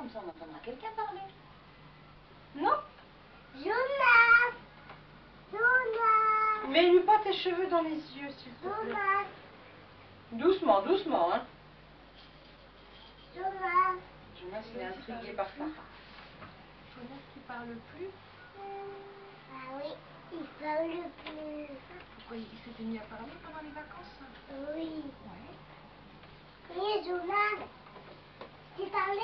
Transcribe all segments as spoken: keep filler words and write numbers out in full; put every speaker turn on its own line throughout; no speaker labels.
comme ça on entendra quelqu'un parler. Non?
Jonas! Jonas!
Mets-lui pas tes cheveux dans les yeux, s'il te plaît.
Jonas!
Doucement, doucement, hein.
Jonas!
Jonas, il est intrigué par Sarah.
Jonas qui parle plus?
Ah oui, il parle plus.
Pourquoi il s'était mis à parler pendant les vacances?
Oui.
Ouais.
Oui, Jonas! Tu parlais?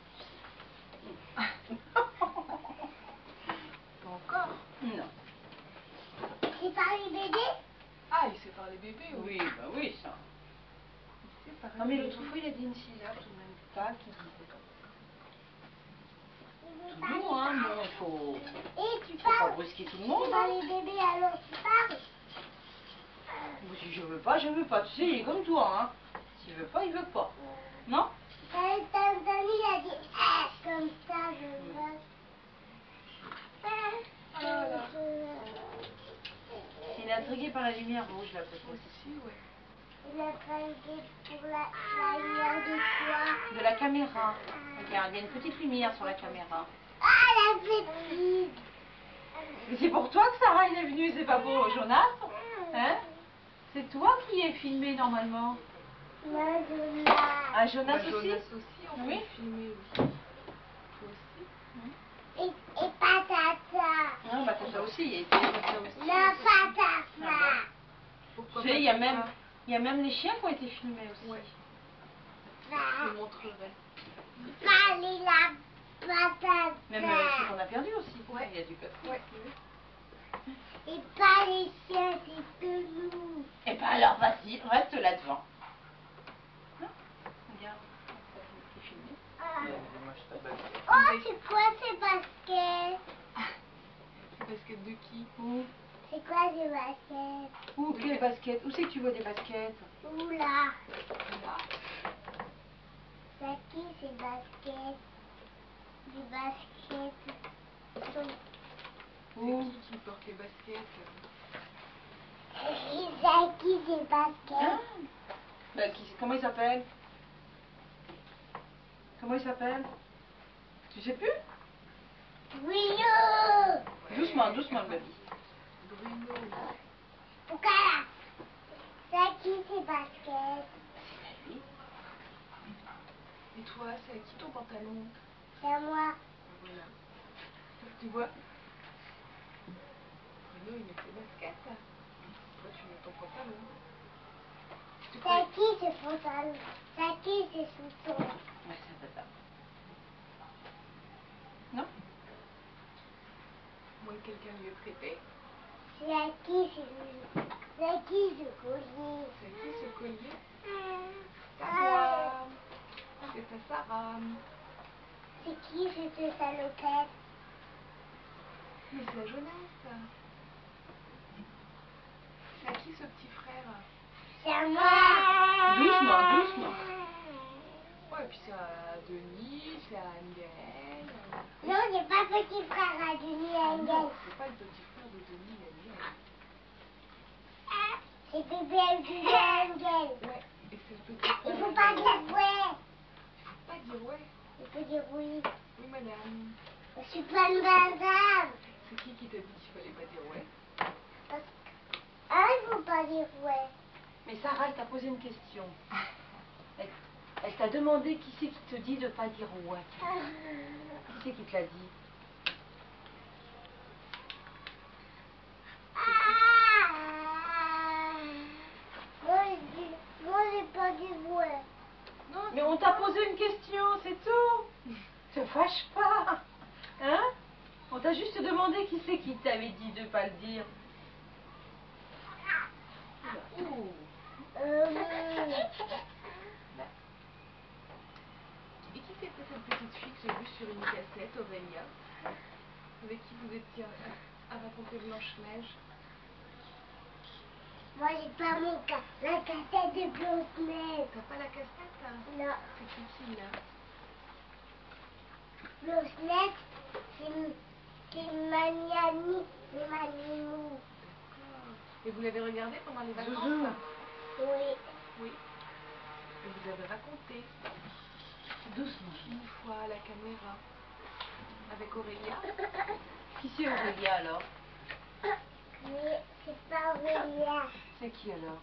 Pas encore?
Non.
Tu parlais bébé?
Ah, il sait parler bébé, oui.
Oui, bah oui, ça.
Il sait parler
Non, mais
bébé.
l'autre fois, il a dit une syllabe, tout de même pas qu'il disait.
Il
Toujours, hein, bon, il faut...
Et tu
faut pas
parles?
brusquer tout le
Tu
monde.
parlais bébé, alors tu parles?
Bon, si je veux pas, je veux pas. Tu sais, il est comme toi, hein. S'il veut pas, il veut pas. Non?
T'as entendu, il a dit ah, comme ça, je veux.
Voilà.
Il est intrigué par la lumière rouge, là, peut-être.
Aussi, ouais.
Il a intrigué pour la, la lumière de quoi?
De la caméra. Regarde, il y a une petite lumière sur la caméra.
Ah, la petite!
Mais c'est pour toi que Sarah il est venue, c'est pas pour Jonas? Hein? C'est toi qui es filmé normalement.
Non, Jonas.
Ah, Jonas
Bah,
aussi?
Jonas aussi, on
Oui.
peut filmer aussi. Toi aussi.
Et, et patata.
Non, bah ça aussi, il y a été comme ça aussi.
La patata.
Ah bon?
Pourquoi
Tu sais,
pas
il y a
ça?
même, il y a même les chiens qui ont été filmés aussi.
Ouais. Je
Va,
te montrerai.
Allez, la patata.
Même euh, ceux qu'on a perdus aussi.
Ouais.
Il y a du papier.
Ouais.
Et pas les chiens, c'est que nous.
Eh ben alors, vas-y, reste là devant. Non? Regarde, c'est filmé.
Ah.
Moi, je sais pas.
Oh, c'est quoi ces baskets?
C'est basket de qui?
Où?
C'est quoi ces baskets?
Où? Quelles baskets? Où c'est que tu vois des baskets?
Où là?
Là.
C'est qui ces baskets? Des baskets. Sont-
C'est
Où?
qui qui porte les baskets?
C'est qui ces
Ah.
baskets?
Bah, qui, comment il s'appelle? Comment il s'appelle? Tu sais plus?
Bruno!
Doucement, doucement, le baby.
Bruno.
Pourquoi là? C'est qui ces baskets?
C'est la vie.
Et toi, c'est à qui ton pantalon?
C'est à moi.
Voilà. Tu vois? Bruno, il met ses baskets. Toi, tu mets ton pantalon. Tu crois-
C'est qui ces pantalons? C'est qui ces chaussons?
Ouais, c'est ça. Non?
Moins que quelqu'un lui ait prêté.
C'est à qui ces C'est qui ce collier?
C'est à qui ce collier? C'est à
Ah.
moi. C'est à Sarah.
C'est qui cette salopette?
Mais c'est à Jonas. C'est à qui ce petit frère?
C'est à moi.
Doucement, doucement.
Ouais, et puis c'est à Denis, c'est à Angel.
Non, j'ai pas petit frère à Denis
Ah
Engel.
non, c'est pas le petit frère de Denis, Angel.
C'est bébé Denis Engel.
Ouais, et c'est le petit frère.
Il faut
de-
pas dire ouais.
Il faut pas dire ouais.
Il faut dire oui.
Oui, madame.
Je suis pas une madame.
C'est qui qui t'a dit qu'il fallait pas dire ouais?
Parce que... Ah, il faut pas dire ouais.
Mais Sarah, elle t'a posé une question. Elle, elle t'a demandé qui c'est qui te dit de pas dire ouais. Qui c'est qui te l'a dit?
Ah. Moi, je dis... Moi, j'ai pas dit ouais.
Non,
Mais on t'a posé une question, c'est tout. Te fâche pas. Hein? On t'a juste demandé qui c'est qui t'avait dit de pas le dire.
Ouh.
Euh...
Et qui c'était cette petite fille que j'ai vue sur une cassette, Aurélia? Avec qui vous étiez à, à raconter Blanche-Neige?
Moi, j'ai pas mon cas. La cassette de Blanche-Neige.
T'as pas la cassette? Hein?
Non.
C'est qui qui là?
Blanche-Neige, c'est c'est ma niani, c'est ma ninou.
D'accord. Et vous l'avez regardé pendant les vacances?
Zouzou.
Oui.
Oui. Et vous avez raconté?
Doucement.
Une fois à la caméra. Avec Aurélia.
Qui c'est Aurélia alors?
Mais c'est pas Aurélia.
C'est qui alors?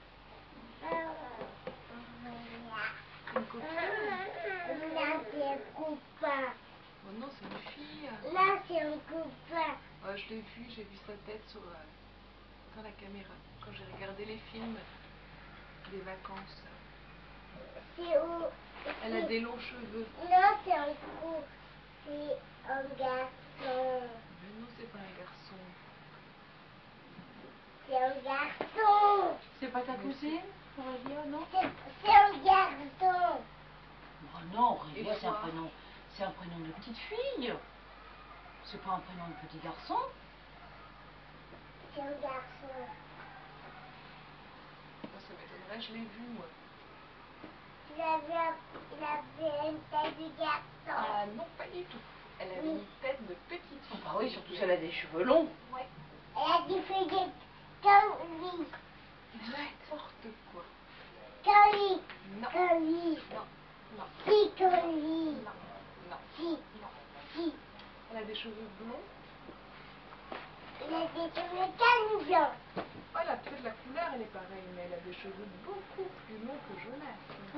Aurélia.
Une copine.
Là, c'est un copain.
Oh non, c'est une fille.
Là, c'est un copain.
Oh, je l'ai vue, j'ai vu sa tête sur, euh, dans la caméra. Quand j'ai regardé les films des vacances.
C'est où?
Elle a des longs cheveux.
Non, c'est un coup. C'est un garçon.
Mais non, c'est pas un garçon.
C'est un garçon.
C'est pas ta cousine, Aurélia, non?
C'est c'est un garçon.
Oh non, Aurélia,
Et
c'est un
toi?
prénom. C'est un prénom de petite fille. C'est pas un prénom de petit garçon.
C'est un garçon.
Oh, ça m'étonnerait, je l'ai vu moi.
Il avait, il avait une tête de garçon.
Ah non, pas du tout. Elle avait une tête de petite
Oh,
fille.
bah oui, surtout si elle a des cheveux longs.
Ouais.
Elle a des feuilles comme lui.
N'importe quoi.
Comme lui.
Non.
Comme lui.
Non. Non.
Si, comme lui.
Non. Non.
Si.
Non.
Si.
Elle a des cheveux blonds.
Il a des cheveux comme blancs.
Voilà, peut-être la couleur elle est pareille, mais elle a des cheveux beaucoup plus longs que Jonas.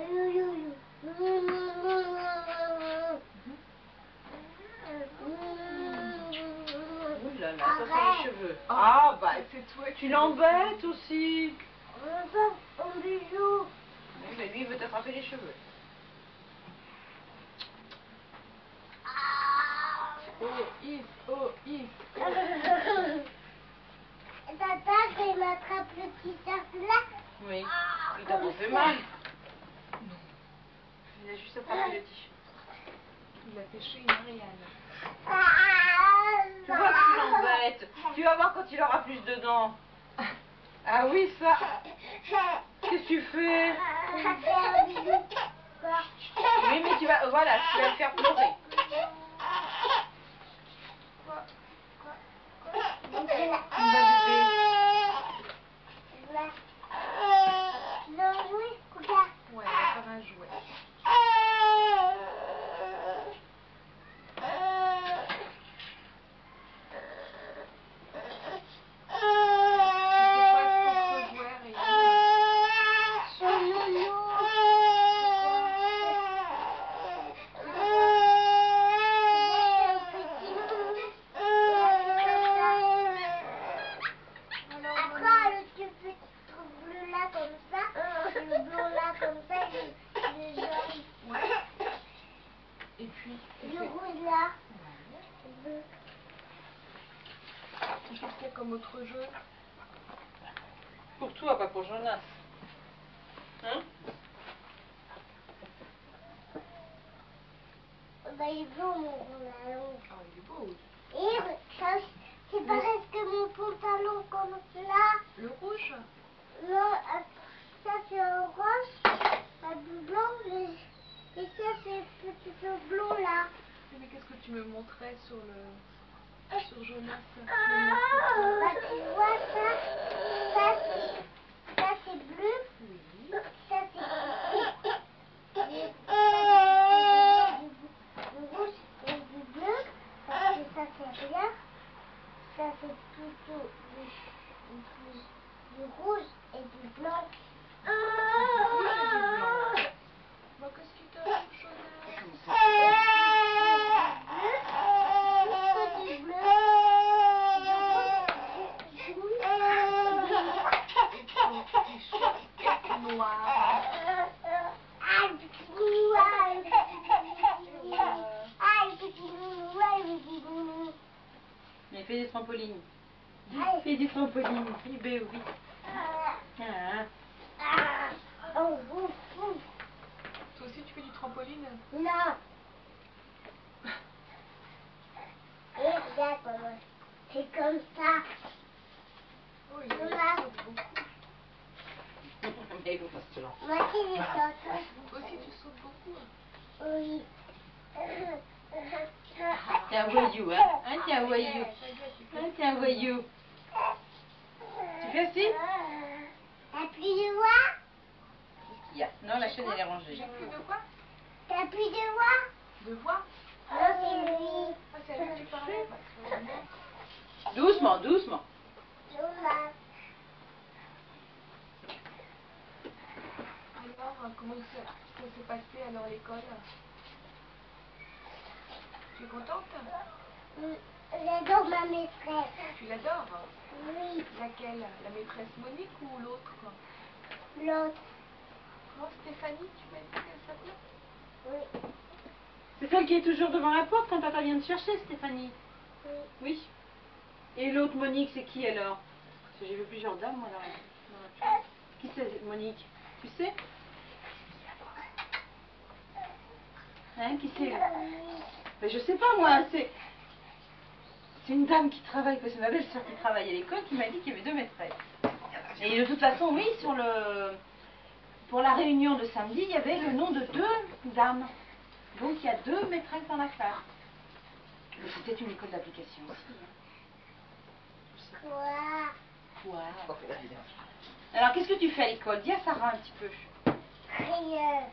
Ouh là là, ça c'est les
Arrête.
cheveux.
Ah,
Ah bah,
c'est toi qui
tu l'embêtes aussi.
On va en bijou.
Oui, mais lui, il veut t'attraper les cheveux.
Oh, Yves, oh, Yves.
Papa, il m'attrape le petit œuf là.
Oui,
Ah,
il t'a
comme
pas fait
ça.
mal. Il a juste attrapé le t-shirt.
Il a pêché une Ariane.
Ah,
Tu vois que tu l'embêtes. Tu vas voir quand il aura plus de dents. Ah oui, ça. Qu'est-ce que tu fais? Oui, mais tu vas, voilà, tu vas le faire pleurer.
Quoi? Quoi?
Il va bébé.
Ouais, elle va faire un jouet. C'est quoi ce contre jouet, Ariane?
Après, le petit truc bleu là comme ça, le blanc là comme ça, et le jaune.
Ouais. Et puis, tu
Le
fais...
rouge là.
Ouais.
Le-
Qu'est-ce qu'il y a comme autre jeu?
Pour toi, pas pour Jonas. Hein?
Bah, il est beau mon pantalon.
Ah, il est beau.
Et ça, c'est pareil que mon pantalon comme là.
Le rouge?
Non, euh, ça c'est un rose, un blanc, et, et ça c'est petit blond là.
Mais qu'est-ce que tu me montrais sur le... sur Jonas?
Bah, tu vois ça, ça c'est, ça c'est bleu,
Oui.
ça c'est du, du rouge et du bleu, parce que ça c'est rien, ça c'est plutôt du, du, du rouge et du blanc.
Du rouge et du blanc. Bah, qu'est-ce qui t'arrive, Jonas?
Du bleu, du rouge,
Et ton t-shirt est noir.
ah, le petit noir, le petit noir, ah, le petit noir, le petit noir.
Mais fais des trampolines.
Allez.
Fais des trampolines. Oui, ben oui.
Ah,
Ah.
ah, oh, oh, oh.
Toi aussi, tu fais du trampoline?
Non. Et regarde comment c'est comme ça.
Oh, il
Maman.
saute beaucoup.
Mais il faut pas se lancer.
Moi aussi je saute.
Toi aussi, tu sautes beaucoup.
Oui.
T'es un voyou, hein? Hein, t'es un voyou.
Ouais, ça y est, tu fais
Hein, t'es un voyou. Tu fais assis?
T'as plus de voix?
Qu'est-ce qu'il y a? Non, la chaîne elle est rangée.
J'ai plus de quoi?
T'as plus de voix?
De voix?
Non, c'est lui.
Ah, c'est à lui que tu parlais.
Doucement, doucement.
Jonas.
Alors, euh, comment ça, ça s'est passé alors l'école? Tu es contente?
Mm, J'adore ma maîtresse.
Tu l'adores?
Oui,
Laquelle? La maîtresse Monique ou l'autre?
l'autre.
Comment Stéphanie, tu m'as dit qu'elle s'appelait?
Oui,
C'est celle qui est toujours devant la porte quand papa vient te chercher, Stéphanie.
oui.
Oui. Et l'autre Monique, c'est qui alors? Parce que j'ai vu plusieurs dames, moi, dans la... dans la- Qui c'est, Monique? Tu sais? Hein, qui c'est? Mais je sais pas, moi, c'est... C'est une dame qui travaille, parce que c'est ma belle-sœur qui travaille à l'école, qui m'a dit qu'il y avait deux maîtresses. Et de toute façon, oui, sur le... Pour la réunion de samedi, il y avait le nom de deux dames. Donc il y a deux maîtresses dans la classe. Mais c'est peut-être une école d'application aussi. Hein.
Quoi?
Wow. Alors qu'est-ce que tu fais à l'école? Dis à Sarah un petit peu.
Rien.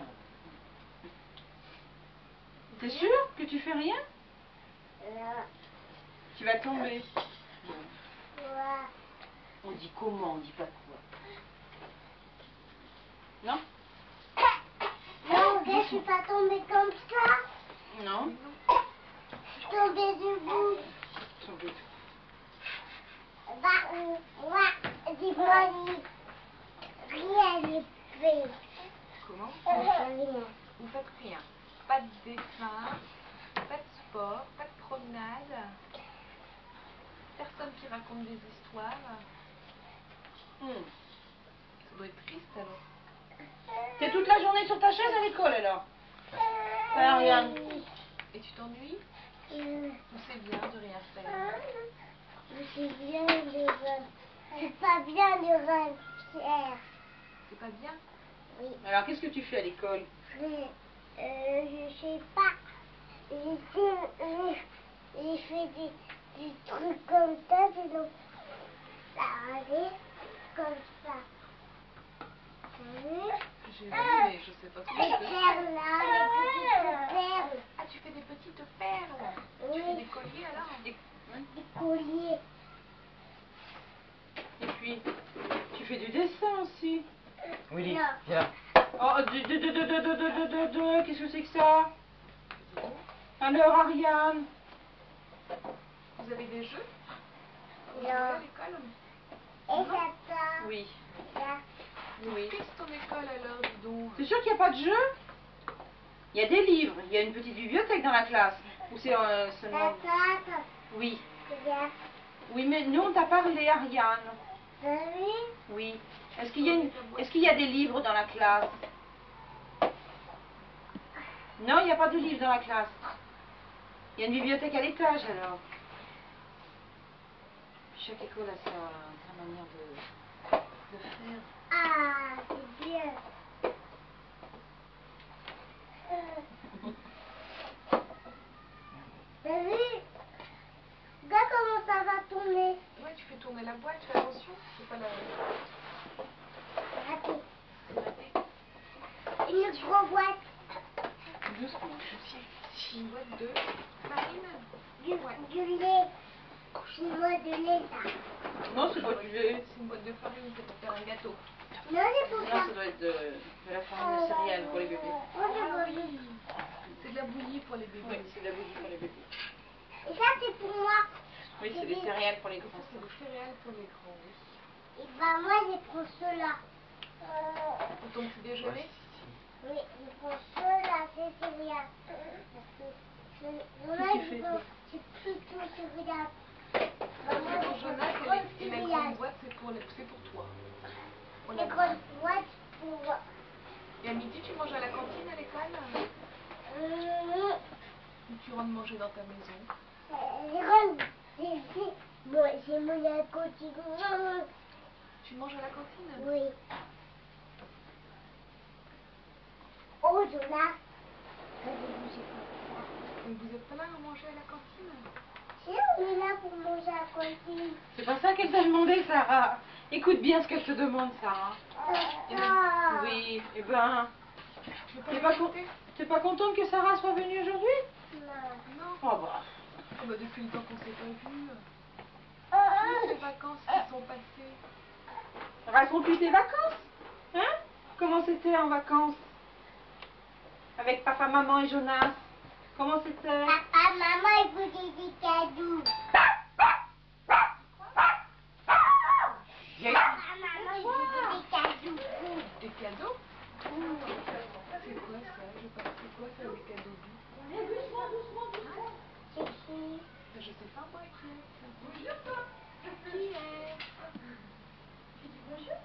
T'es sûr que tu fais rien?
Non.
Tu vas tomber.
Quoi?
On dit comment? On dit pas quoi. Non?
Non, je suis pas tombée comme ça.
Non.
Je suis tombée debout.
Tomber.
Bah, euh, moi, dis-moi, rien n'est fait.
Comment?
Rien.
Vous faites rien. Pas de dessin, pas de sport, pas de promenade. Personne qui raconte des histoires.
Hmm.
Ça doit être triste alors.
T'es toute la journée sur ta chaise à l'école alors? Ça, Ariane.
Et tu t'ennuies?
Euh,
Ou c'est bien de rien faire?
C'est bien de rêver. C'est pas bien de rêver.
C'est pas bien?
Oui.
Alors qu'est-ce que tu fais à l'école?
Mais, euh, je sais pas. J'ai fait, j'ai fait des, des trucs comme ça, sinon ça allait comme ça. Oui.
J'ai vu, mais je sais pas ce que
Les
je fais.
perles là, les petites perles.
Ah, tu fais des petites perles. Tu
Oui.
fais des colliers alors?
Et, hein?
Des colliers.
Et puis, tu fais du dessin aussi.
Willy,
Non.
viens là.
Oh, de, de, de, de, de, de, de, de, de, qu'est-ce que c'est que ça? Alors, Ariane?
Vous avez des jeux? Vous
Non.
jouez à l'école?
Et ça,
Oui.
là.
Oui.
Qu'est-ce ton école alors, dis donc?
C'est sûr qu'il n'y a pas de jeu? Il y a des livres, il y a une petite bibliothèque dans la classe. Ou c'est euh, seulement...
Tata,
Oui.
c'est bien.
Oui, mais nous, on t'a parlé, Ariane.
Ben oui.
Oui. Est-ce qu'il y a une... Est-ce qu'il y a des livres dans la classe? Non, il n'y a pas de livres dans la classe. Il y a une bibliothèque à l'étage, alors. Puis chaque école a sa, sa manière de, de faire.
Ah, c'est bien. Euh. Ben oui. Regarde comment ça va tourner.
Ouais, tu fais tourner la boîte, fais attention. C'est pas la...
Raté.
C'est raté.
Une grosse boîte.
Doucement.
C'est une boîte de farine.
Du, du lait. Une boîte de lait, ça.
Non, c'est pas du lait.
C'est une boîte de farine, c'est pour faire un gâteau.
Non, c'est pour
Non,
ça.
ça doit être de, de la farine de céréales pour les bébés.
Moi, c'est
Ah
pour
oui, c'est de la bouillie pour les bébés.
Oui, c'est de la bouillie pour les bébés.
Et ça, c'est pour moi.
Oui, c'est des céréales pour les grands.
C'est des céréales pour les grands, oui.
Et ben moi, je prends ceux-là.
Pour ton petit déjeuner?
Oui, je prends ceux-là, ces céréales. Parce que ceux-là,
Qu'est-ce qu'il
je
fait,
prends, c'est plutôt céréales. Ben, moi,
Pour
je
Jonas,
prends
et,
des
les- et la
grosses
grande
céréales.
boîte, c'est pour, les- c'est pour toi. Pour la
Les
grande.
grosses boîtes pour...
Et à midi, tu manges à la cantine à l'école?
Euh,
Ou tu rentres manger dans ta maison?
les grandes... les- les- Moi, j'ai mon la cantine.
Tu manges à la cantine?
Oui. Oh, Jonas.
Mais vous êtes pas là à manger à la cantine?
Si, on est là pour manger à la cantine.
C'est pas ça qu'elle t'a demandé, Sarah. Écoute bien ce qu'elle te demande, Sarah.
Ah.
Oui, eh ben,
Tu veux
T'es
les
pas, con-
raconter?
t'es pas contente que Sarah soit venue aujourd'hui?
Non.
Non.
Oh bah.
Oh, bah, depuis le temps qu'on s'est pas vus.
Oh,
Toutes les vacances qui sont passées.
Raconte-lui tes vacances. Hein? Comment c'était en vacances? Avec papa, maman et Jonas. Comment c'était?
papa, maman, ils voulaient des cadeaux.
J'ai-
Papa, maman, ils voulaient des cadeaux.
Des cadeaux? C'est quoi ça? Je sais pas, c'est quoi ça, des cadeaux?
Doucement, doucement, doucement.
C'est qui?
Je sais pas moi qui est. Qui est?
Tu dis bonjour?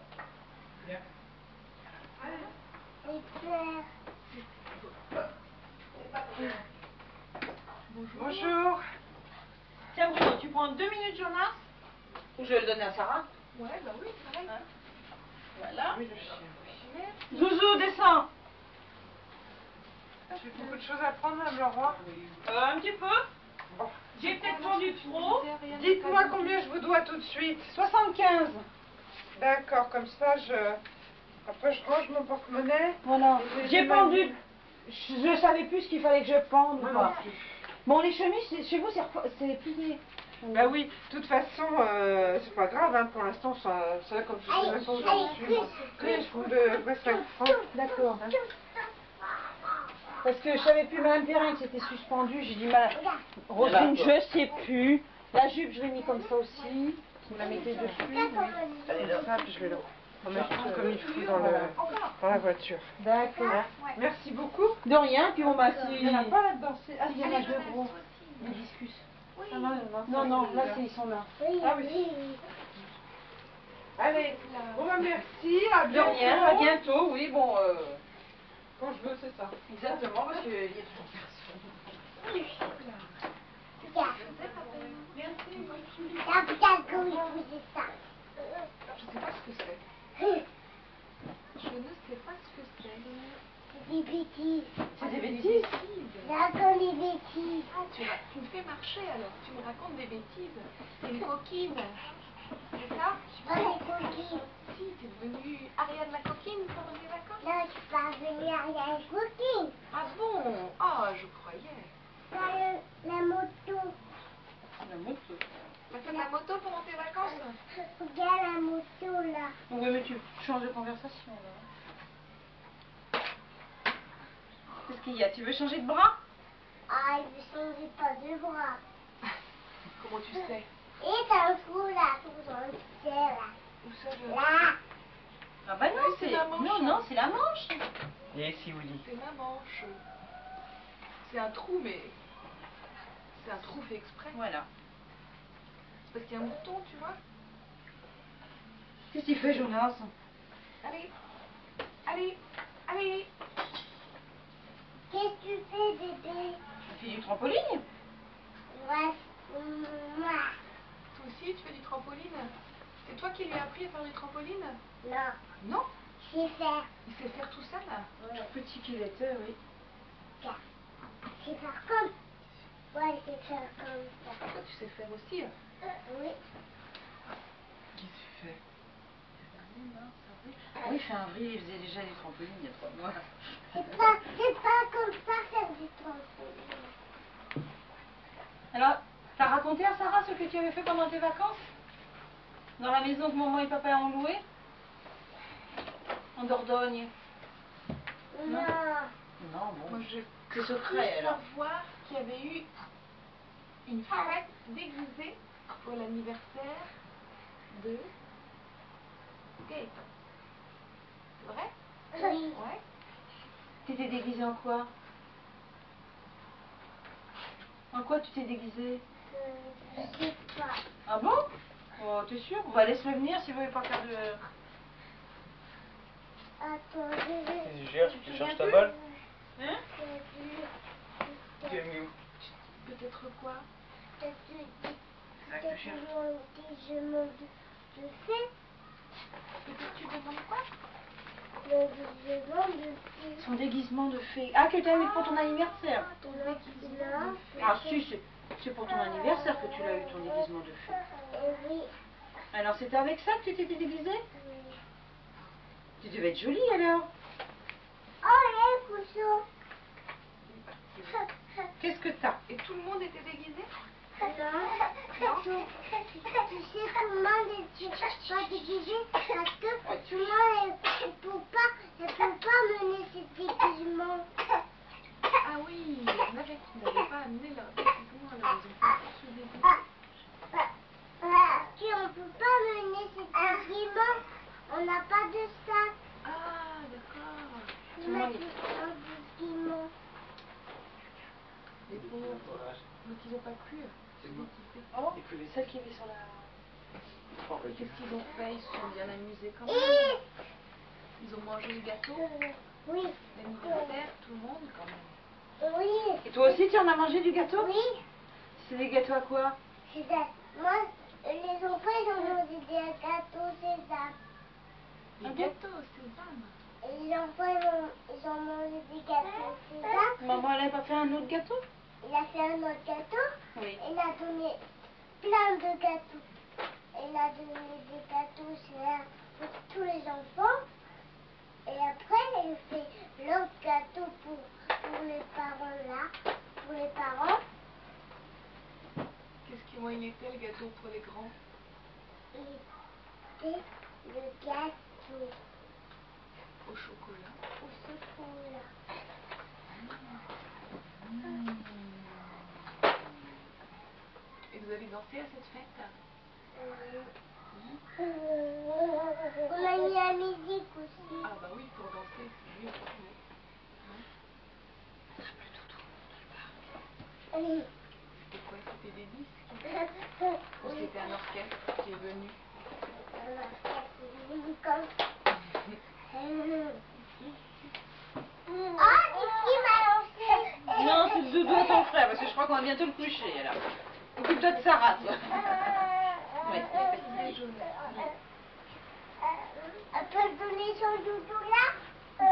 Les fleurs.
Bonjour.
Bonjour. Tiens Bruno, tu prends deux minutes Jonas? Ou je vais le donner à Sarah?
Ouais, bah oui, pareil.
Hein? Voilà.
Oui, le chien. Merci.
Zouzou, descends.
J'ai beaucoup de choses à prendre, Madame Leroy.
Euh, un petit peu.
Bon.
J'ai peut-être vendu trop.
Dites-moi combien je vous dois tout de suite.
soixante-quinze.
D'accord, comme ça, je... Après, je range mon porte-monnaie.
Voilà.
Et
J'ai
je
pendu.
m'habille.
Je ne savais plus ce qu'il fallait que je pende ou
Moi
pas.
non plus.
Bon, les chemises, c'est- chez vous, c'est repo- c'est plié.
Bah oui, de toute façon, euh, c'est pas grave, hein, pour l'instant, ça, ça comme je sais même pas où j'en suis. moi. Mais je trouve de vrai cinq francs.
D'accord. Parce que je savais plus, Madame Perrin, que c'était suspendu. J'ai dit, ma Roselyne, je sais plus. La jupe, je l'ai mis comme ça aussi. Vous la mettez dessus.
Comme ça, puis je vais le remettre tout comme il faut dans, le, dans la voiture.
D'accord.
Ouais.
Merci beaucoup.
De rien, puis on m'a si...
Il n'y en a pas là-dedans. c'est- Ah,
Il y en a deux gros. Des discus.
Oui.
ça va, non,
Non,
ça,
non,
c'est
là,
bien.
c'est- ils sont là.
Ah oui. Allez, bon bah merci, à
De
bientôt.
rien, à bientôt, oui, bon... Euh...
Quand je veux, c'est ça.
Exactement, parce qu'il y a toujours personne.
La cadeau, il faisait ça.
Je sais pas ce que c'est. Je ne sais pas ce que c'est.
C'est des bêtises.
C'est des bêtises.
bêtises.
Là, comme des bêtises.
Ah, tu, ra- tu me fais marcher alors. Tu me racontes des bêtises. T'es une coquine. C'est ça?
Pas des coquilles.
Si, t'es devenue Ariane la coquine pendant les vacances.
Là, je suis pas venue à la coquille.
Ah bon? Ah, je croyais.
Là, le- la moto.
La moto.
T'as fait de la moto pendant tes vacances?
Regarde la moto, là.
Oui, mais tu changes de conversation, là. Qu'est-ce qu'il y a? Tu veux changer de bras?
Ah, il ne changeait pas de bras.
Comment tu sais?
Et t'as un trou, là, tout dans le ciel, là.
Où ça je...
Là.
Ah bah non,
Oui, c'est
c'est...
la manche.
Non, non, c'est la manche.
Et si vous dites.
C'est ma manche. C'est un trou, mais... C'est un trou fait exprès.
Voilà.
C'est parce qu'il y a un bouton, tu vois.
Qu'est-ce qu'il fait, Jonas?
Allez. Allez. Allez.
Qu'est-ce que tu fais, bébé?
Tu fais du trampoline?
Moi, moi.
Toi aussi, tu fais du trampoline? C'est toi qui lui as appris à faire du trampoline?
Non,
Non.
je sais faire.
Il sait faire tout seul.
Tout petit qu'il était, oui.
Ça. Je sais faire comme. Ouais, je sais faire comme ça.
Toi, tu sais faire aussi.
Euh, oui.
Qu'est-ce que tu fais?
Oui, il fait un vrai, il faisait déjà du trampoline il y a trois mois.
C'est pas, c'est pas comme ça faire du trampoline.
Alors, t'as raconté à Sarah ce que tu avais fait pendant tes vacances? Dans la maison que maman et papa ont louée? En Dordogne?
Non.
Non, bon.
Moi, je
C'est secret,
cru
alors.
savoir qu'il y avait eu une fête déguisée pour l'anniversaire de Gaëtan. C'est vrai?
Oui.
Ouais.
T'étais déguisée en quoi? En quoi tu t'es déguisée?
Euh, je sais pas.
Ah bon? Oh, t'es sûre? Bah laisse-le venir si vous voulez pas faire de...
Attends, je vais.
Qu'est-ce que tu cherches? Tu cherches ta
Euh,
balle?
Hein?
Tu es mis où?
Peut-être quoi?
Peut-être
Là que tu cherches.
que je me de fée.
Peut-être tu demandes quoi?
Le déguisement de fée.
Son déguisement de fée. Ah, que t'as eu pour ton anniversaire?
Ton
Là,
déguisement
là.
de fée.
Ah si, c'est c'est pour ton anniversaire que tu l'as eu, ton déguisement de fée.
Euh, oui.
Alors c'était avec ça que tu t'étais déguisée?
Oui.
Tu devais être jolie alors.
Oh, Non. Tu, tu sais comment n'était pas déguisé parce que tout le monde ne peut pas, ne peut pas mener ses déguisements.
Ah oui, il y en avait qui n'avaient pas amené leur déguisement, alors ils ont pas pu se déguiser.
Parce qu'on ne peut pas mener ses déguisements, on n'a pas de sac.
Ah, d'accord.
Tout le monde un déguisement.
Les pauvres. Donc ils n'ont pas pu se déguiser.
Oh, et puis les celles qui étaient sur la...
Et qu'est-ce qu'ils ont fait? Ils se sont bien amusés quand même.
Et...
Ils ont mangé le gâteau.
Oui.
L'anniversaire, tout le monde quand même.
Oui.
Et toi aussi, tu en as mangé du gâteau?
Oui.
C'est des gâteaux à quoi?
C'est ça. Moi, les enfants, ils ont mangé des gâteaux sésame.
Des
Ah bon?
gâteaux, sésame.
Et les enfants, ils ont, ils ont mangé des gâteaux sésame.
Maman, elle n'a pas fait un autre gâteau?
Il a fait un autre gâteau.
Oui.
Il a donné plein de gâteaux. Il a donné des gâteaux sésame pour tous les enfants. Et après, il fait l'autre gâteau pour, pour les parents là. Pour les parents.
Qu'est-ce qu'il il était le gâteau pour les grands?
Il était le gâteau
Au chocolat.
au chocolat.
Mmh. Et vous avez dansé à cette fête?
Euh, on a mis la musique aussi.
Ah bah oui, pour danser, c'est mieux.
Oui.
C'était quoi? C'était des disques? Ou c'était un orchestre qui est venu?
Un orchestre qui est venu comme ça. Ah, c'est qui m'a lancé?
Non, c'est le doudou à ton frère, parce que je crois qu'on va bientôt le coucher, là. Occupe-toi de Sarah, toi. Ouais, c'est fatigué.
On peut donner son doudou là?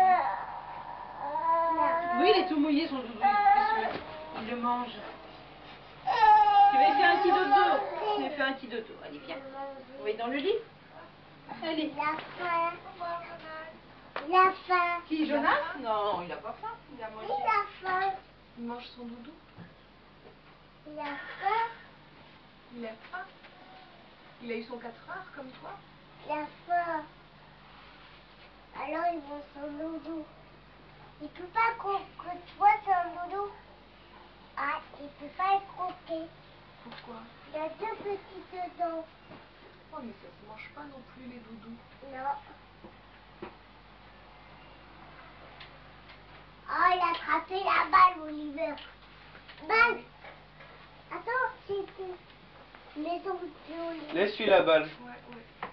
Oui, il est tout mouillé, son doudou. Il le mange. Tu vas lui faire un petit dodo. Tu vas lui faire un petit dodo. Allez, viens. On va aller dans le lit. Allez.
Il a faim.
Au revoir, Jonas.
Il a faim.
Qui, Jonas? Non, il a pas faim. Il a mangé.
Il a faim.
Il mange son doudou.
Il a faim.
Il a faim. Il a eu son quatre heures comme toi.
Il a faim. Alors il mange son doudou. Il peut pas croquer. Toi, c'est un doudou. Ah, il peut pas le croquer.
Pourquoi?
Il a deux petites dents.
Oh mais ça se mange pas non plus les doudous.
Non. Oh, il a attrapé la balle, Oliver. Balle. Attends, c'est une maison de Oliver.
Laisse-lui la balle.
Ouais, ouais.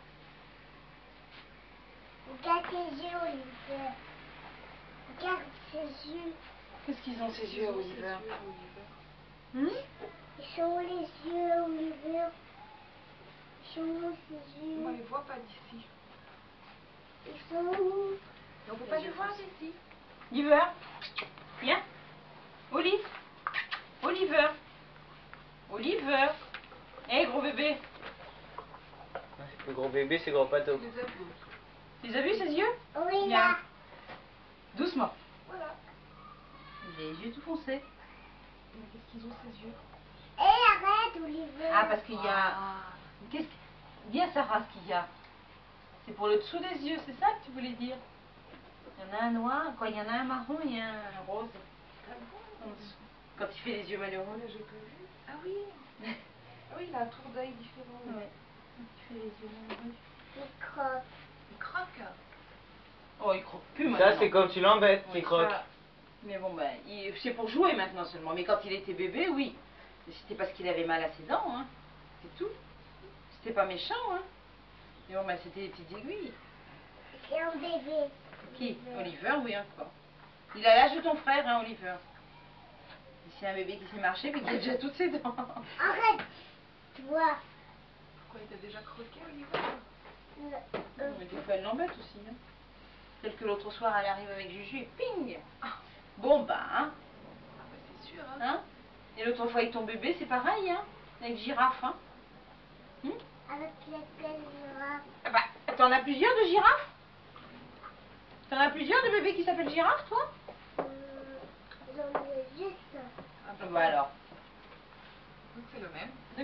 Regarde ses yeux, Oliver. Regarde ses yeux.
Qu'est-ce qu'ils ont, ces yeux,
Ils ont ses
Oliver?
yeux, Oliver.
Hum?
Ils sont où les yeux, Oliver? Ils sont où ses yeux?
Moi, je les vois pas d'ici.
Ils sont où?
Et on peut pas les voir d'ici.
Oliver? Viens. Oli. Oliver. Oliver. Hé, hey, gros bébé.
Le gros bébé, c'est gros pato.
Tu les as vus?
Tu les as vus, ces yeux?
Oui,
Viens.
là.
Doucement.
Voilà.
Il a les yeux tout foncés.
Mais qu'est-ce qu'ils ont ces yeux?
Hé, arrête, Oliver.
Ah, parce qu'il y a... Qu'est-ce que... Dis à Sarah ce qu'il y a. C'est pour le dessous des yeux, c'est ça que tu voulais dire? Il y en a un noir, quoi, il y en a un marron et un rose.
Ah bon?
En dessous. Quand il fait les yeux malheureux.
Là, j'ai pas vu. Ah oui. Ah oui, il a un tour d'œil différent. Oui.
Ouais. Il fait les yeux malheureux.
Il croque.
Il croque.
Oh, il croque plus maintenant.
Ça, c'est quand tu l'embêtes,
Oui,
il croque.
ça. Mais bon, ben, il... c'est pour jouer maintenant seulement. Mais quand il était bébé, oui. C'était parce qu'il avait mal à ses dents, hein. C'est tout. C'était pas méchant, hein. Mais bon, ben, c'était des petites aiguilles.
C'est un bébé.
Qui? Oliver, oui, encore. Il a l'âge de ton frère, hein, Oliver. C'est un bébé qui sait marcher, mais qui a déjà toutes ses dents.
Arrête. Toi.
Pourquoi il t'a déjà croqué, Oliver?
Euh,
Mais des fois, elle l'embête aussi, hein. Tel que l'autre soir, elle arrive avec Juju et ping. Bon, bah, hein.
Ah bah c'est sûr, hein.
Hein? Et l'autre fois avec ton bébé, c'est pareil, hein. Avec Girafe, hein. Hum?
Avec laquelle girafe?
Ah bah, t'en as plusieurs de girafes? T'en as plusieurs de bébés qui s'appellent Girafe, toi?
Euh, J'en ai juste.
Ah
Ah bah alors.
donc c'est le même.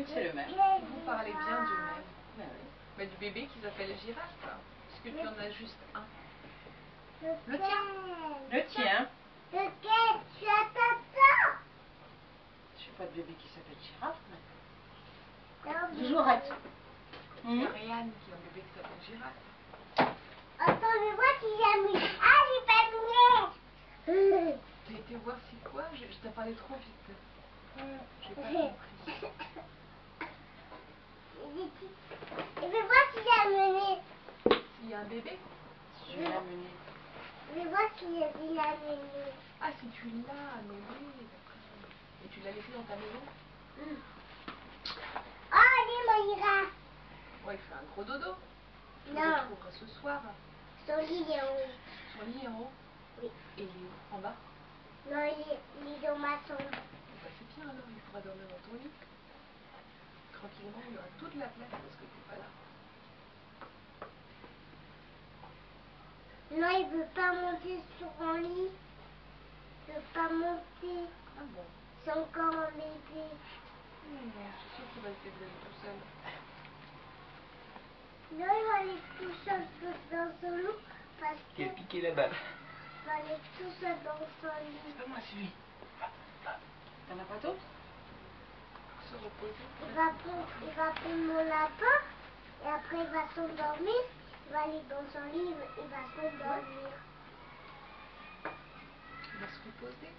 Même si c'est le même.
Vous parlez bien du même.
Ben oui.
Mais du bébé qui s'appelle girafe. Est-ce que tu en as juste un?
Le
tien.
Le tien.
Lequel? Tu as tata.
Je sais pas de bébé qui s'appelle girafe. Mais...
Non,
Toujours arrête.
Il y a Ariane qui a un bébé qui s'appelle girafe.
Attends, mais moi qui j'ai mis. Ah, j'ai pas mis.
T'as été voir c'est quoi? Je, je t'ai parlé trop vite. J'ai pas compris.
Et mais moi qui j'ai amené.
Il y a un bébé?
Je vais l'amener.
Mais moi qui j'ai amené.
Ah, si tu l'as amené, d'accord. Et tu l'as laissé dans ta maison?
Mm. Oh, allez, mon girafe.
Ouais, il fait un gros dodo. Tu le
Non.
retrouveras ce soir.
Son lit est en haut.
Son lit est en haut?
Oui.
Et il est où? En bas?
Non, il est, il est dans ma chambre.
Bah, c'est bien alors, il pourra dormir dans ton lit. Tranquillement, il y aura toute la place parce que t'es pas là.
Non, il veut pas monter sur mon lit. Il veut pas monter.
Ah bon?
C'est encore un bébé.
Non, non, je suis sûre qu'il va se débrouiller tout seul.
Non, il va aller tout seul dans son lit parce
Il
que
a piqué la balle.
il va aller tout seul dans son lit.
C'est pas moi, c'est lui. T'en as pas d'autres?
Se reposer.
Il va prendre, il va prendre mon lapin et après il va s'endormir. Il va aller dans son lit, il va s'endormir.
Il va se reposer.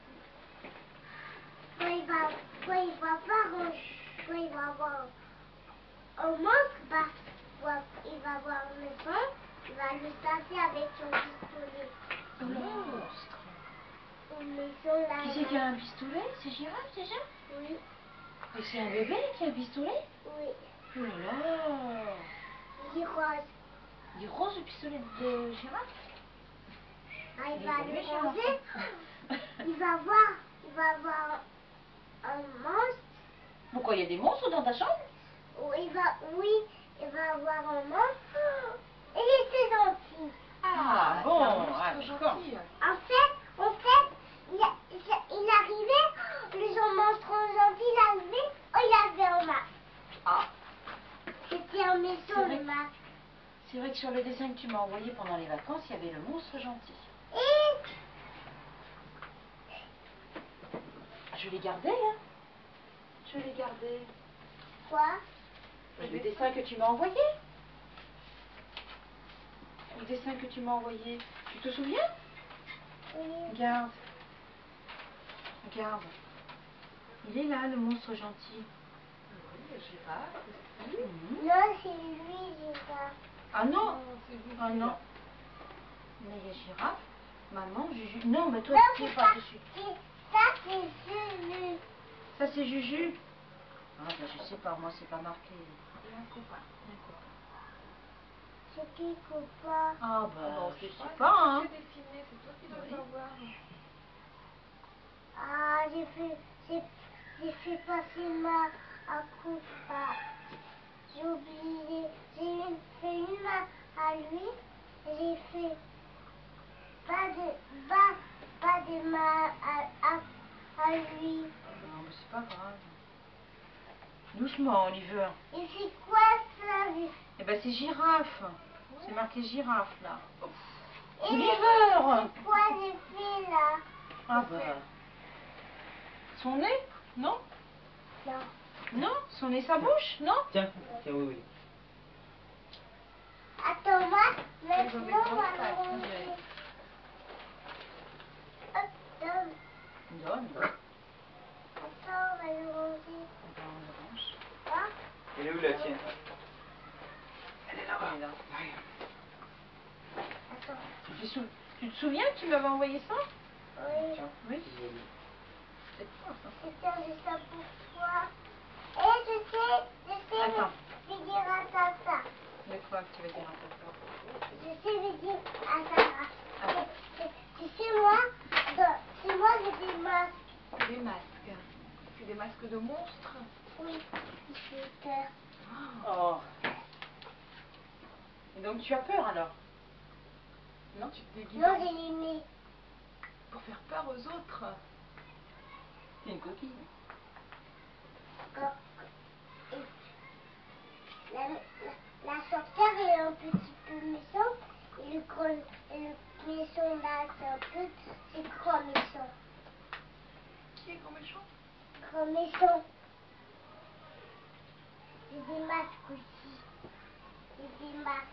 Quand il va, quand il va voir, un- quand il va voir un monstre, bah, bah, il va voir un méchant, il va le taper avec son pistolet.
Un monstre.
Un méchant là.
Qui c'est qui a un pistolet? C'est girafe déjà?
Oui,
Et c'est un bébé qui a un pistolet?
oui.
Oh là là.
Il est rose.
Il est rose le pistolet de girafe?
Ah, il
Il
va
est
le
méchant.
ranger. Il va voir, il va voir un monstre.
Pourquoi il y a des monstres dans ta chambre?
Ou il va, oui, il va avoir un monstre. Et il était gentil.
Ah
c'est
bon,
un monstre
ah, d'accord.
gentil.
En fait, en fait, il, a- il, il arrivait, le monstre gentil, il arrivait, oh, il avait un masque.
Ah,
C'était un
C'est
méchant,
vrai.
le masque.
c'est vrai que sur le dessin que tu m'as envoyé pendant les vacances, il y avait le monstre gentil.
Et
Je l'ai gardé, hein. Je l'ai gardé.
quoi?
Le dessin que tu m'as envoyé. Le dessin que tu m'as envoyé. Tu te souviens?
Oui.
Regarde. Regarde. Il est là, le monstre gentil.
Oui, le girafe aussi.
Mhm.
Non, c'est lui, Gérard.
Ah non.
Non, c'est lui.
Ah non. Mais il y a girafe. Maman, Juju. Non, mais toi,
Non,
tu es
c'est
pas
pas,
dessus.
c'est- ça, c'est celui.
Ça, c'est Juju. Ah, ben, je sais pas, moi, c'est pas marqué.
Et un copain.
C'est qui, copain?
Ah,
Ah
bah,
bon,
je
c'est
sais
pas,
pas, hein.
c'est dessiné, c'est toi qui dois
Oui.
savoir.
Ah, j'ai fait, j'ai, j'ai fait passer ma à copain. J'ai oublié, j'ai fait une main à lui, et j'ai fait pas de, pas, pas de main à, à, à lui.
Non, mais c'est pas grave. Doucement, Oliver.
Et c'est quoi ça? j'ai-
Eh ben, c'est girafe. C'est marqué girafe, là.
Et
Oliver!
c'est quoi j'ai fait là?
Ah, bah. Son nez? Non?
Non.
Non? Son nez, sa bouche? Non?
Tiens, tiens, oui, oui.
Attends, moi,
Ils ont des
maintenant, on
grosses
va
pattes,
le
on
ranger.
dirait.
Hop, donne.
Donne.
Attends, on va le ranger.
Eh ben, on le range.
Hein?
Elle est où la tienne?
Elle est là-bas. Elle est là.
Attends.
Tu te, sou- tu te souviens que tu m'avais envoyé ça?
Oui.
Tiens.
Oui. C'est toi, ça.
C'était juste ça pour toi. Et je sais, je sais
Attends.
lui dire à Tata.
De quoi que tu veux dire à papa?
Je sais lui dire à Tata.
Ah.
C'est- c'est- C'est moi, de- c'est moi j'ai des masques.
Des masques. C'est des masques de monstres.
Oui, j'ai peur.
Oh. Et donc, tu as peur, alors?
Non, tu te déguises
Non,
en-
j'ai les mis.
pour faire peur aux autres.
C'est une coquille.
Quand, la, la, la sorcière est un petit peu méchante et le grand, et le méchant là, c'est un peu, c'est grand méchant.
Qui est grand méchant?
Grand méchant. J'ai des masques aussi. J'ai des masques.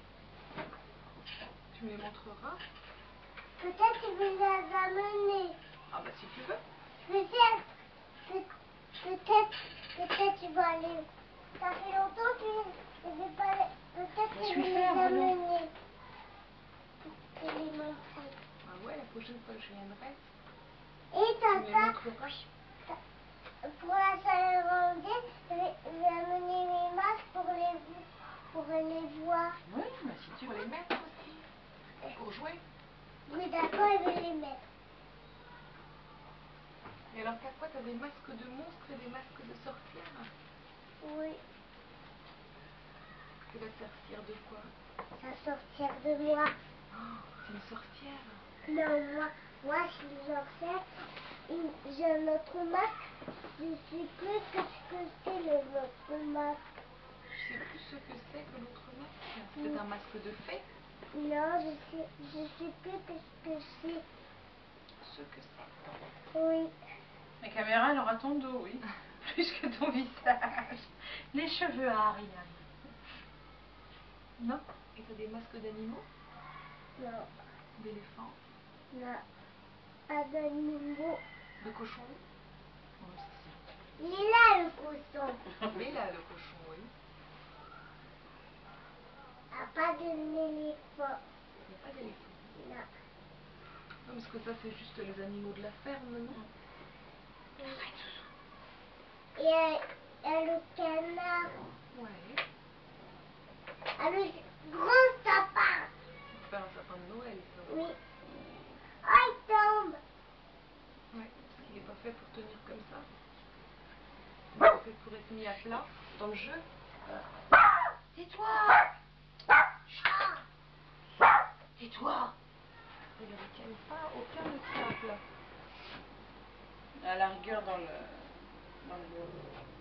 Tu me les montreras?
Peut-être tu veux les amener.
Ah bah si tu veux.
Peut-être, peut- peut-être, peut-être tu vas aller. Ça fait longtemps que je ne vais pas les... Peut-être que je vais
Laisse-lui
les
faire, voyons.
amener. Pour te les montrer.
Ah ouais, la prochaine fois que je viendrai,
Et
tu me les
tata,
montreras.
pour la salle rangée, je vais, je vais amener mes masques pour les, pour les voir.
Oui, mais si tu
Pour
veux.
les mettre aussi. Pour jouer.
Oui, d'accord, je vais les mettre.
Et alors t'as quoi? T'as des masques de monstres et des masques de sorcières?
Oui,
Tu vas te servir de quoi?
ça sortir de moi.
Oh, c'est une sorcière.
Non, moi, moi, je suis sorcière. Et j'ai un autre masque. Je sais plus que ce que c'est le autre masque.
Je sais plus ce que c'est que l'autre masque. C'est un masque de fée.
Non, je sais, je sais plus que ce que c'est.
Ce que c'est.
Oui.
La caméra, elle aura ton dos, oui. Plus que ton visage. Les cheveux à Ariane. Non?
Et t'as des masques d'animaux?
Non,
D'éléphants?
non. Pas d'animaux.
De cochons?
Oh, c'est
Il est là le cochon.
Mais là, le cochon, oui.
Ah, pas d'éléphant.
Il n'y a pas d'éléphant.
Non.
Non, parce que ça, c'est juste les animaux de la ferme, non?
Et euh, il y a le canard.
Ouais.
Ah, le grand sapin.
Pour faire un sapin de Noël, ça.
Oui. Oh, il tombe.
Ouais, parce qu'il n'est pas fait pour tenir comme ça. Il est fait pour être mis à plat dans le jeu.
Tais-toi!
Ah.
Tais-toi!
Il ne retient pas, aucun ne tient à plat.
À la rigueur dans le... dans le bureau.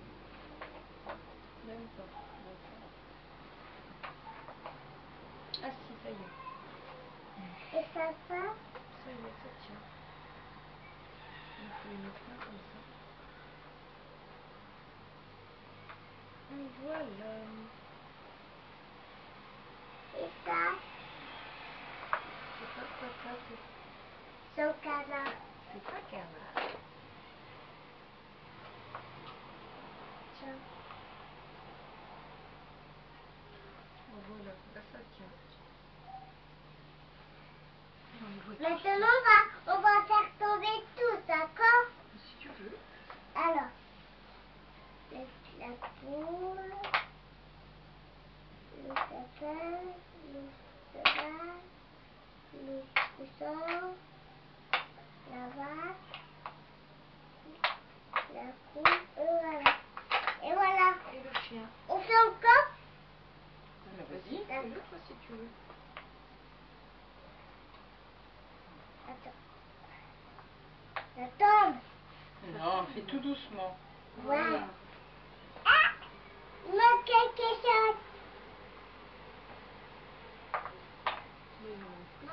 Même pas. Même pas. Ah si, ça y est.
Et ça passe.
Ça y est, ça tient. Il faut les mettre là comme ça. Et voilà.
Et ça,
C'est pas quoi ça, c'est
son canard.
c'est pas canard.
Tiens.
Oh, voilà, là ça tient. Dans les voitures.
Maintenant, on va, on va faire tomber tout, d'accord?
Si tu veux.
Alors, la, la poule, le sapin, le cheval, le cochon, la vache, la poule, et voilà. Et voilà.
Et le chien.
On fait encore?
Mais vas-y.
Fais-le toi si tu veux.
Attends. Ça tombe.
Non, fais tout doucement.
Voilà. Ah! Il manque quelque chose.
Mais il en manque plein.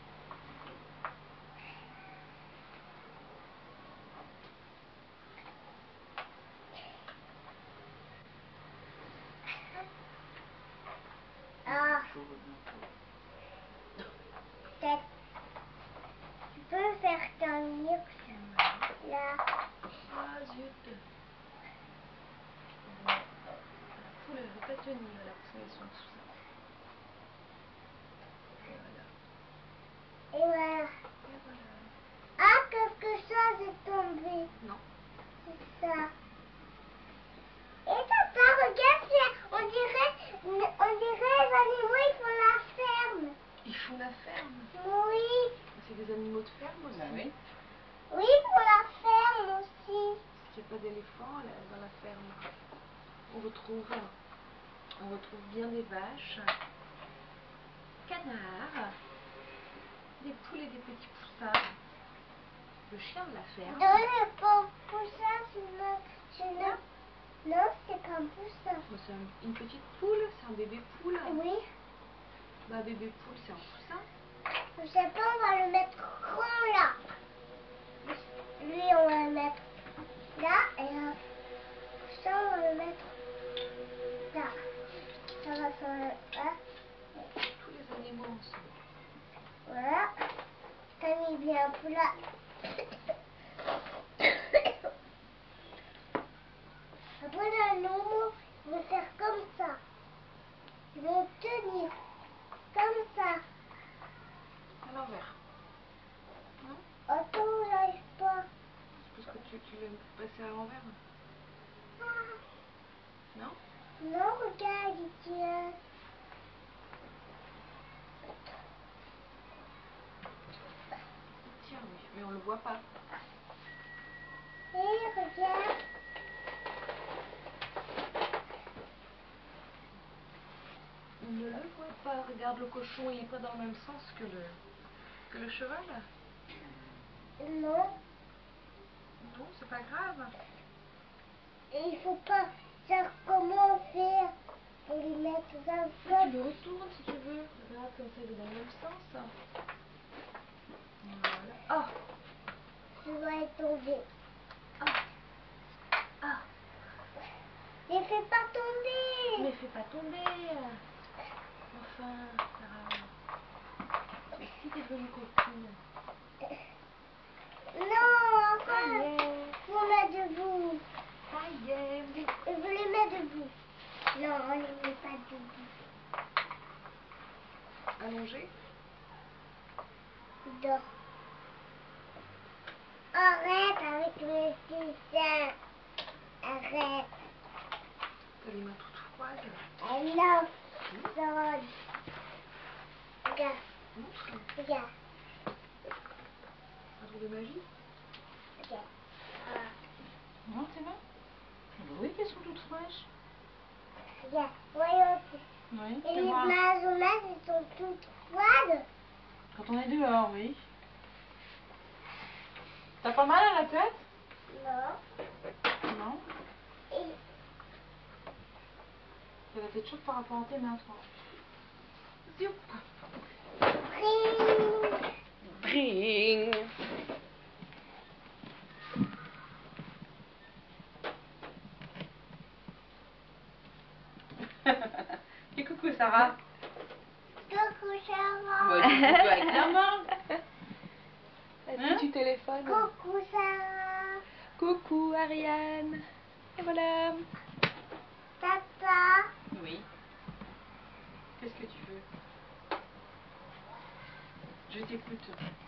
Ah, peut-être. Tu peux le faire tenir là.
Ah zut. Bon. La poule elle veut pas tenir là parce qu'elles sont tout ça. Et voilà.
Et voilà.
Et voilà.
Ah, quelque chose est tombé.
Non.
C'est ça. Et papa, regarde, c'est- on dirait, on dirait les animaux, ils font la ferme.
Ils font la ferme.
Oui.
C'est des animaux de ferme aussi.
Bah oui.
Oui, pour la ferme aussi.
Parce qu'il n'y a pas d'éléphants là, dans la ferme. On retrouve, on retrouve bien des vaches, canards, des poules et des petits poussins. Le chien de la ferme.
Dans le pot poussin, je ne, je ne, Non, c'est pas un poussin.
Oh, c'est un- une petite poule, c'est un bébé poule.
Oui.
Bah bébé poule, c'est un poussin.
Je sais pas, on va le mettre grand là. Lui, on va le mettre là. Et euh, ça, on va le mettre là. Ça va sur le... Hein?
Tous les animaux ensemble.
Voilà. T'as mis bien un peu là. Après, les animaux, ils vont faire comme ça. Ils vont tenir comme ça.
À l'envers. Non?
Attends, j'arrive pas.
C'est parce que tu, tu l'as passé à l'envers.
Ah.
Non?
Non, regarde, il tient.
Tiens, oui, mais on le voit pas.
Hé, regarde.
On ne le voit pas. Regarde, le cochon, il est pas dans le même sens que le, que le cheval.
Non.
Non, c'est pas grave.
Et il faut pas faire comment faire pour les mettre dans le
Tu
pot.
le retournes si tu veux. Regarde, comme ça, il est dans le même sens. Voilà. Ah,
Je vais tomber.
ah, ah.
Mais fais pas tomber.
Mais fais pas tomber. Enfin, Sarah. Mais si t'es devenue coquine.
Non,
Ça y
arrête.
est.
Faut mettre debout.
Ça y est.
Je veux les mettre debout. Non, on les met pas debout.
Allongé.
Non. Arrête avec mes dessins. Arrête.
T'as les mains toutes froides.
Eh non. Non. Regarde,
Montre.
regarde,
Un tour de magie.
regarde. Ah,
Non, tes mains? Ah bah oui, qu'elles sont toutes fraîches.
regarde, voyons.
Oui,
Et
fais
les
voir.
mains, elles sont toutes froides.
Quand on est dehors, oui. T'as pas mal à la tête?
Non.
Non.
Et
T'as la tête chaude par rapport à tes mains, toi.
Zoup.
pring.
Bring.
Et coucou, Sarah.
Coucou, Sarah.
Ouais, dis coucou avec la main.
Est-ce
Hein?
que tu téléphones?
Coucou, Sarah.
Coucou Ariane. Et voilà.
Papa.
Oui. Qu'est-ce que tu veux? Je t'écoute.